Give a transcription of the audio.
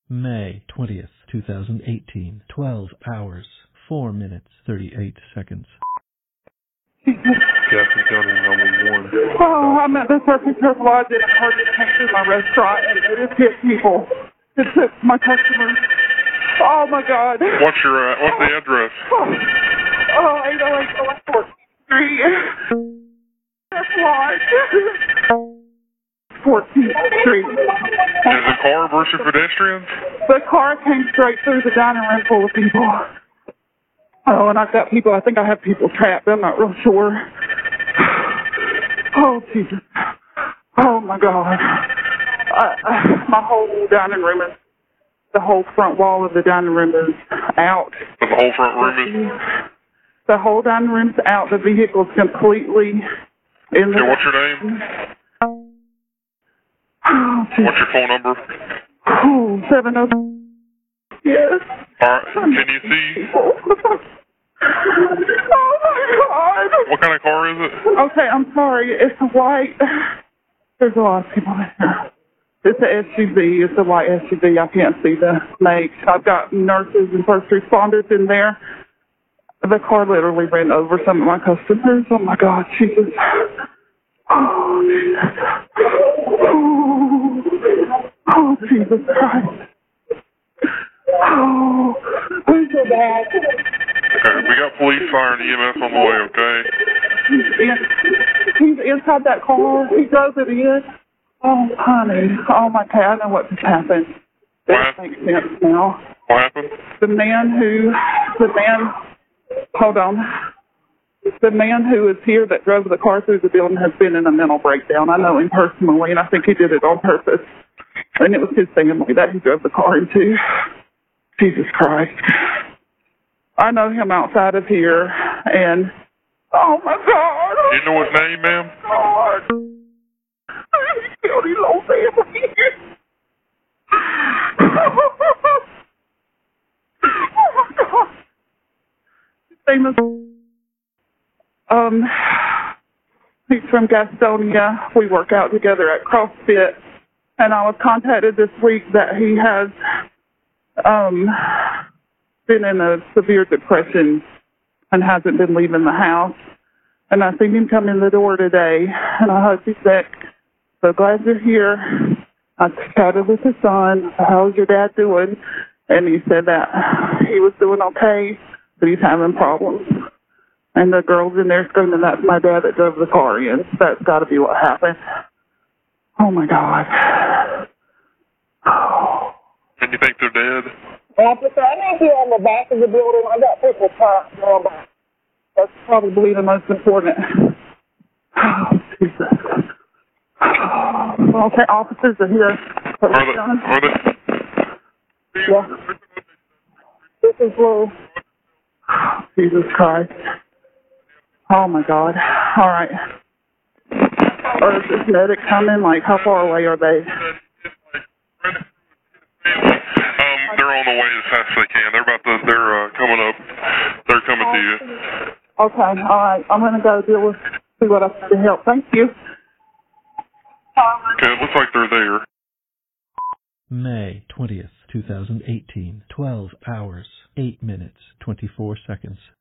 May 20th, 2018, 12 hours, 4 minutes, 38 seconds. Jackson County 911. Oh, I'm at the Surface Turf Lodge and a car just came through my restaurant and it has hit people. It took my customers. Oh my God. What's the address? Oh, 808 North 14th Street. Turf Lodge. 14th Street. Is the car versus pedestrians? The car came straight through the dining room full of people. Oh, and I've got people, I think I have people trapped. I'm not real sure. Oh, Jesus. Oh, my God. My whole dining room is, the whole front wall of the dining room is out. The whole front room is? The whole dining room's out. The vehicle's completely in the... Okay, what's your name? Oh, what's your phone number? Oh, 70... Yes. All right, can you see? Oh, my God. What kind of car is it? Okay, I'm sorry. It's a white... There's a lot of people there. It's an SUV. It's a white SUV. I can't see the make. I've got nurses and first responders in there. The car literally ran over some of my customers. Oh, my God. Jesus. Oh, Jesus. Oh, Jesus Christ. Oh, I'm so bad. Okay, we got police, fire, and EMS on the way, okay? He's inside that car. He drove it in. Oh, honey. Oh, my God. I know what just happened. That makes sense now. What happened? Hold on. The man who is here that drove the car through the building has been in a mental breakdown. I know him personally, and I think he did it on purpose. And it was his family that he drove the car into. Jesus Christ. I know him outside of here, and oh my God. You know his name, ma'am? God. He killed his whole family. Oh my God. His name is, he's from Gastonia. We work out together at CrossFit, and I was contacted this week that he has been in a severe depression and hasn't been leaving the house. And I seen him come in the door today, and I hope he's back. So glad you're here. I chatted with his son. How's your dad doing? And he said that he was doing okay, but he's having problems. And the girl's in there screaming, that's my dad that drove the car in. That's got to be what happened. Oh, my God. Oh. And you think they're dead? Officer, I need you on the back of the building. I got people trapped on the back. That's probably the most important. Oh, Jesus. Oh, okay, officers are here. Are they? Yeah. This is Lou. Jesus Christ. Oh, my God. All right. Or is this medic coming? Like, how far away are they? They're on the way as fast as they can. They're coming up. They're coming to you. Okay, all right. I'm going to go see what I can help. Thank you. Okay, it looks like they're there. May 20th, 2018, 12 hours, 8 minutes, 24 seconds.